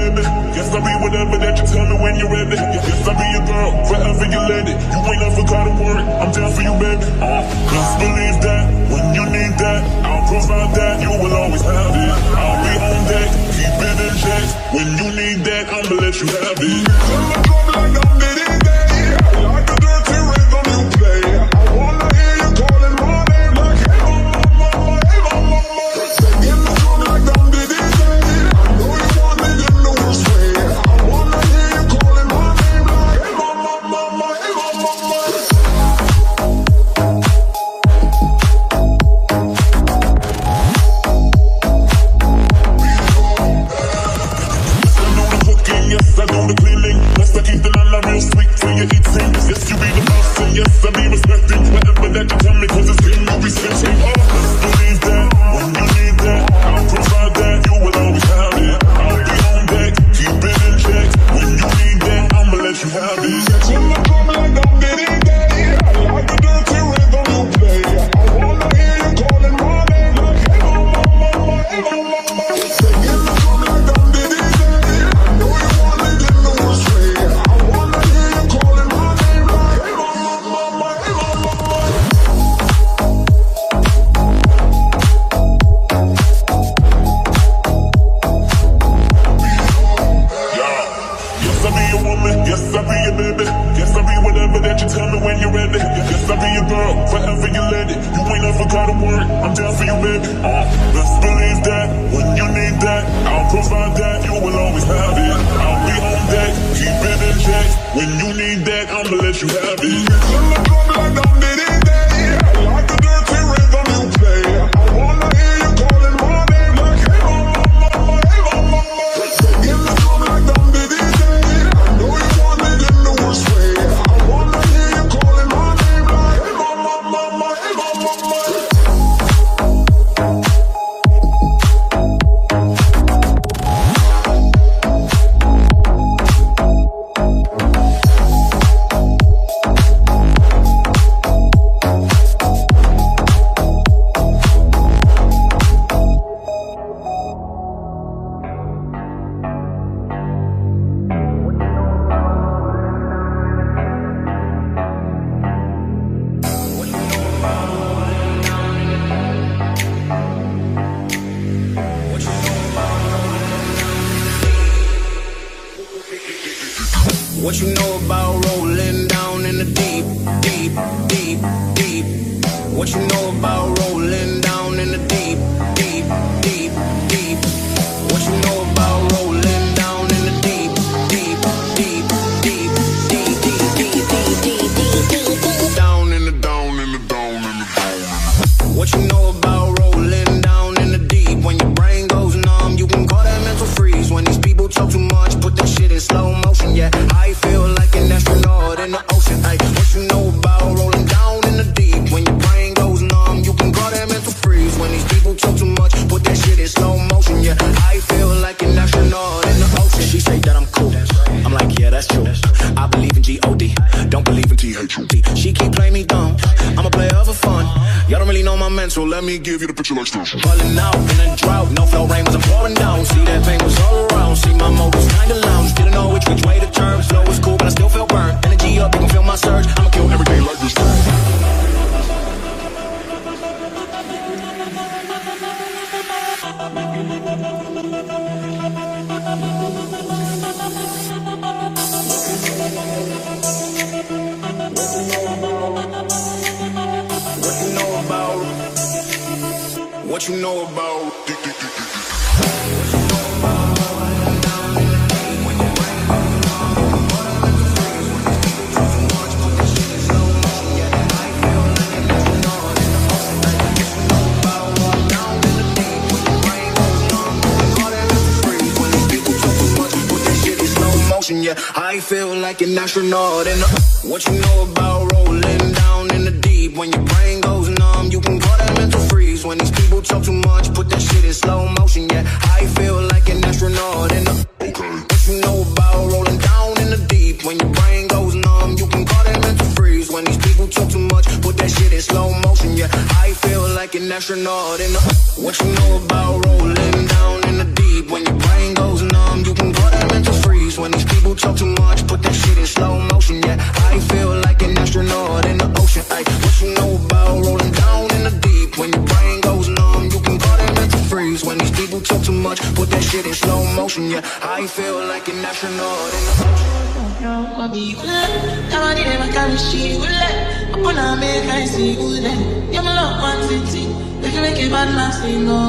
baby. Yes, I'll be whatever that you tell me when you're ready. Yes, I'll be your girl, forever your lady. You ain't never gotta worry, I'm down for you, baby. Just believe that, when you need that, I'll provide that, you will always have it. I'll be on deck, keep it in check. When you need that, I'ma let you have it. Turn the drum like I'm Diddy Day. I like the dirty rhythm you play. I wanna hear you calling my name like, hey mama, mama, hey mama, mama. Singing the drum like I'm Diddy Day. I know you want it in the worst way. I wanna hear you calling my name like, hey mama, mama, hey mama, mama. Yes, I do the cleaning. Plus I keep the nana real sweet till you eat things. Yes, you be the boss and yes, I be respecting whatever that you tell me, cause it's game you be switching. Just believe that, when you need that, I'll provide that, you will always have it. I'll be on deck, keep it in check. When you need that, I'ma let you have it. Turn the drum like I'm Diddy Day. I like the dirty rhythm you play. I wanna hear you calling my name like, hey mama, mama, hey mama, mama. Singing the drum like I'm Diddy Day. I know you want it in the worst way. I wanna hear you calling my name like, hey mama, mama, hey mama, mama. Yes, I'll be your woman. Yes, I'll be your baby. Yes, I'll be whatever that you tell me when you're ready. Yes, I'll be your girl, forever your lady. You ain't never gotta worry, I'm down for you, baby. Just believe that, when you need that, I'll provide that, you will always have it. I'll be on deck, keep it in check. When you need that, I'ma let you have it. Turn the drum like I'm Diddy Day. I like the dirty rhythm you play. I wanna hear you calling my name like, hey mama, mama, hey mama, mama. Singing the drum like I'm Diddy Day. I know you want it in the worst way. I wanna hear you calling my name like, hey mama, mama, hey mama, mama. What you know about rolling down in the deep, deep, deep, deep? What you know about rolling down in the deep, deep, deep, deep? What you know about rolling down in the deep, deep, deep, deep, deep, deep, deep, deep, deep, deep, down in the down in the down in the down? What you know about rolling down in the deep? When your brain goes numb, you can call that mental freeze. When these people talk too much, put that shit in slow motion. Yeah, I feel like an astronaut in the ocean. Ay, what you know about rolling down in the deep? When your brain goes numb, you can call that mental freeze. When these people talk too much, put that shit in slow motion. Yeah, I feel like an astronaut in the ocean. She say that I'm cool, I'm like, yeah, that's true. I believe in G-O-D, don't believe in T-H-U-D. She keep playing me dumb, I'm a player for fun. Y'all don't really know my mental, let me give you the picture like this. Falling out in a drought, no flow rain was I'm pouring down. See that pain was all around, see my mode was kinda lounge. Didn't know which way to turn, slow was cool but I still feel burnt. Energy up, you can feel my surge, I'ma kill every day like this. What you know about? Yeah, I feel like an astronaut in the. What you know about rolling down in the deep? When your brain goes numb, you can call that mental freeze. When these people talk too much, put that shit in slow motion. Yeah, I feel like an astronaut in the. Okay. What you know about rolling down in the deep? When your brain goes numb, you can call that mental freeze. When these people talk too much, put that shit in slow motion. Yeah, I feel like an astronaut in the. What you know about rolling down in the deep? When your brain goes numb, you can call that People talk too much, put that shit in slow motion, yeah. I feel like an astronaut in the make it bad, man, sing, oh,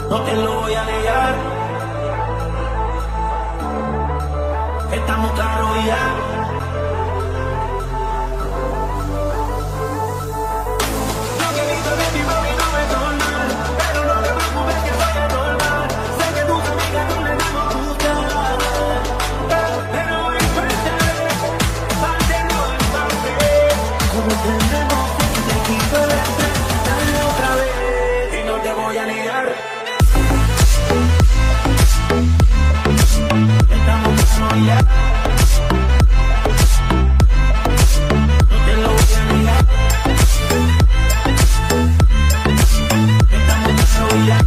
no te lo voy a negar. Estamos claros ya. Lo que dice de ti, mami, no me torna, pero no te preocupes que soy anormal. Sé que tus amigas no les gustan, pero voy a enfrentar, parte no es parte. Como entendemos que te quito el estrés, dale otra vez y no te voy a negar. Estamos claros ya. No te lo voy a negar. Estamos claros ya.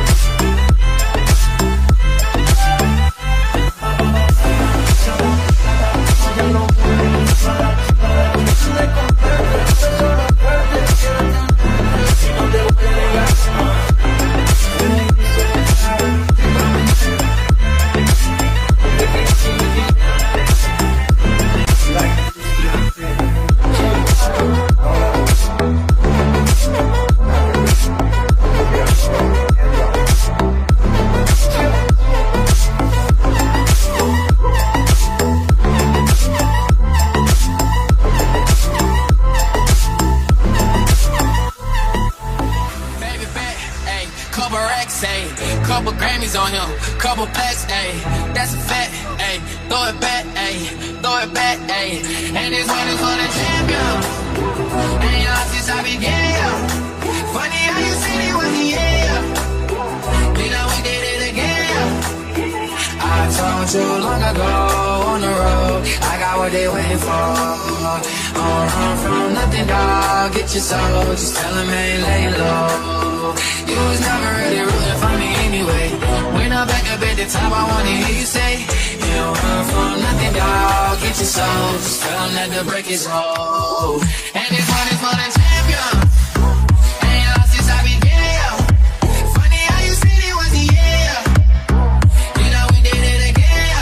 Couple Grammys on him, couple plaques, ayy. That's a fact, ayy. Throw it back, ayy. Throw it back, ayy. And this one is for the champion. Ain't lost since I began. Funny how you said it was the end. You know we did it again. I told you long ago on the road, I got what they waiting for. Don't run from nothing, dog. Get your soul, just tell them ain't lay low. You was never really rooting for me anyway. When I'm back up at the top, I wanna hear you say, you don't run from nothing, dog. Get your soul, just tell them that the break is old. And this one is for the champion. Ain't lost since I began. Funny how you said it was the end. You know we did it again.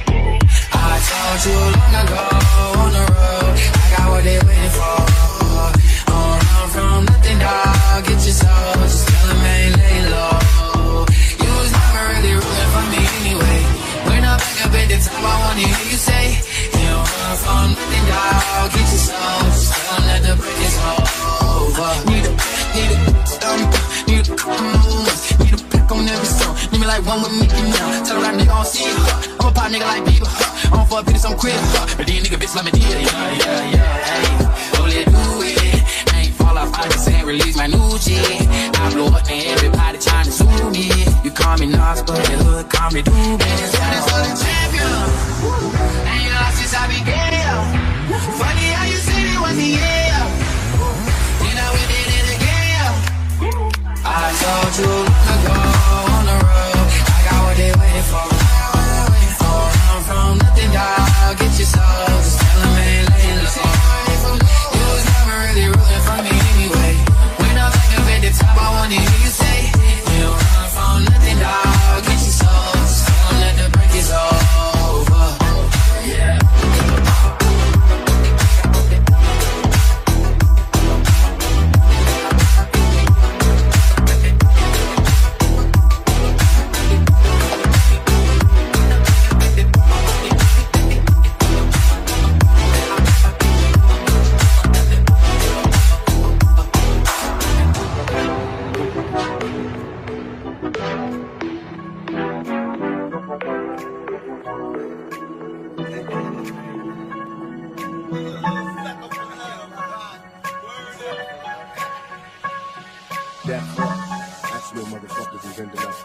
I told you long ago on the road, I got what they waiting for. Don't run from nothing, dog. Get your soul, just tell them ain't lay low. You was never really rooting for me anyway. When I'm back up at the top, I wanna hear you say, you don't run from nothing, dog. Get your soul, just tell them that the break is over. Need a stomp, need a couple moves, need a pack on every song. Need me like one with Mickey now. Tell her that nigga don't see her. I'm a pop nigga like Bieber. I'm for a bitch, I'm queer. But these nigga bitch let me deal, yeah. Hey, oh, let's do it. I just ain't release my new shit. I blow up and everybody trying to sue me. You call me Nas, but the hood call me Doobie. This one is for the champion. Ain't lost since I began. Funny how you said it was the end. You know we did it again. I told you long ago on the road, I got what they waiting for. Don't run from nothing, dog. Get your soul, just tell them ain't laying low. You was never really rooting for me. I wanna hear you say, you don't run from nothing, dog. Get your soul, just tell them that the break is over. Yeah. That's where motherfuckers is ending up.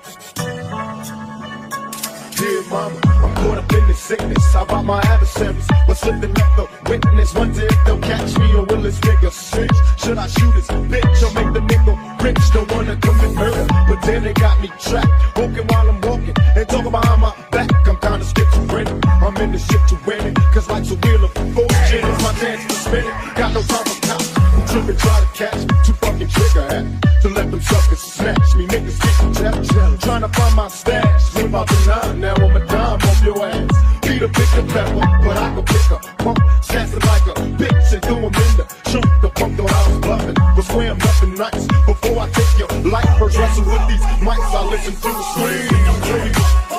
Dear mama, I'm caught up in this sickness. I bought my adversaries, but slipping up the witness. Wonder if they'll catch me or will this nigga cinch? Should I shoot this bitch or make the nigga rich? Don't wanna commit murder, but then they got me trapped. Walking while I'm walking and talking behind my back. I'm kinda schizophrenic. I'm in this shit to win it, cause life's a wheel of fortune. It's my dance to spin it. Got no time for cops who trippin', try to catch me. Too fucking trigger happy to let them suckers snatch me. Niggas getting jealous, trying to find my stash. Flip out the nine, now I'm a dime off your ass. Beat a pick the pepper, but I can pick a pump. Sassing like a bitch and do 'em in the trunk. The punk thought I was bluffing, was swearing nothing nice. Before I take your life, first wrestle with these mics, I listen to the scream.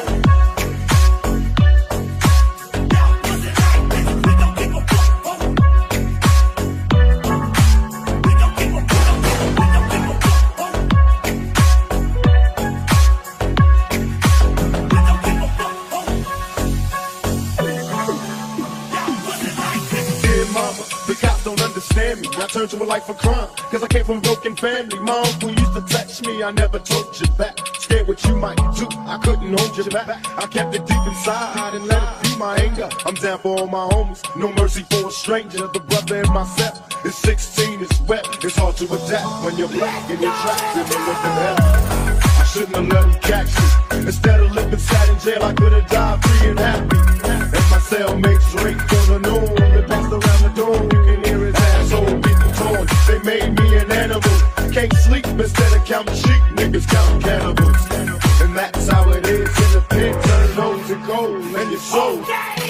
I turned to a life of crime, cause I came from a broken family. Mom, who used to touch me, I never told you back. Scared what you might do, I couldn't hold you back. I kept it deep inside and let it fuel my anger. I'm down for all my homies, no mercy for a stranger. The brother in myself is 16, it's wet. It's hard to adapt when you're black and you're trapped in the living hell. I shouldn't have let him catch me. Instead of living sad in jail, I could have died free and happy. And my cellmates drink on the noon, they passed around the door, you can hear his asshole. They made me an animal. Can't sleep instead of counting sheep. Niggas count cannibals. And that's how it is in the pit. Turn those to gold and your soul.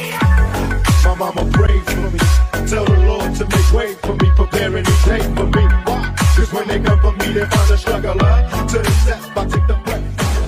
My mama prays for me. Tell the Lord to make way for me. Prepare any day for me. Why? Cause when they come for me, they find a struggler. To the step, I take the breath.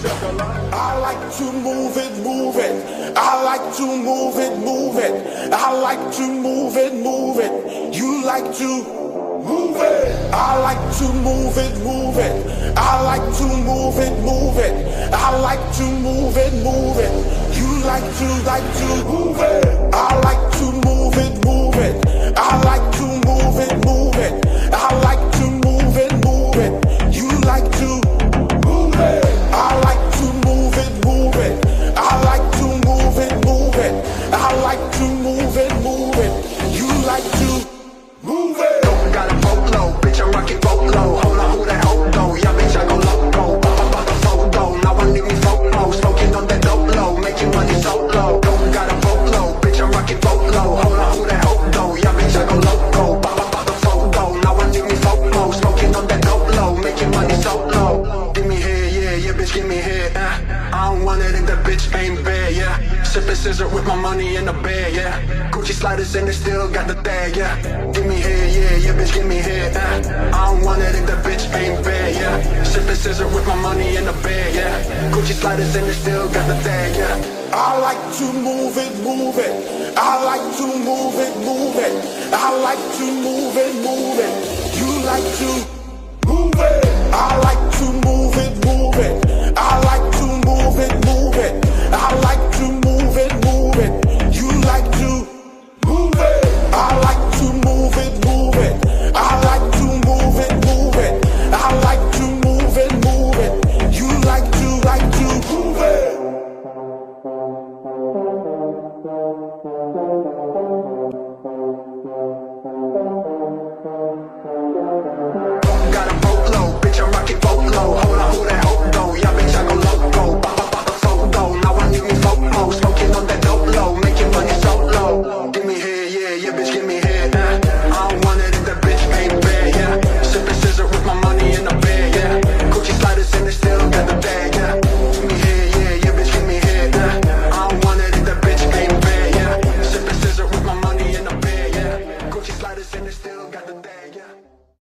I like to move it, move it. I like to move it, move it. I like to move it, move it. You like to move it. I like to move it, move it. I like to move it, move it. I like to move it, move it. You like to move it. I like to move it, move it. I like to move it, move it. I like to move it, move it. You like to move it. I like to move it, move it. I like to move it, move it. I like to move it, move it. You like to move it. Got a boat low, bitch, I'm rocking boat low. Hold on, who the hell though? Yeah, bitch, I go loco. Pop the photo, now I need me photo. Smoking on that dope low, making money so low. Got a boat low, bitch, I'm rocking boat low. Hold on, who the hell though? Yeah, bitch, I go loco. Pop the photo, now I need me photo. Smoking on that dope low, making money so low. Give me here, yeah, bitch, give me here. I don't want it if that bitch ain't bad, yeah. Sipping scissor with my money in the bed, yeah. Gucci sliders and they still got the tag, yeah. Give me here, yeah, bitch, give me here. I don't want it if that bitch ain't bad, yeah. Sipping scissor with my money in the bed, yeah. Gucci sliders and they still got the tag, yeah. I like to move it, move it. I like to move it, move it. I like to move it, move it. You like to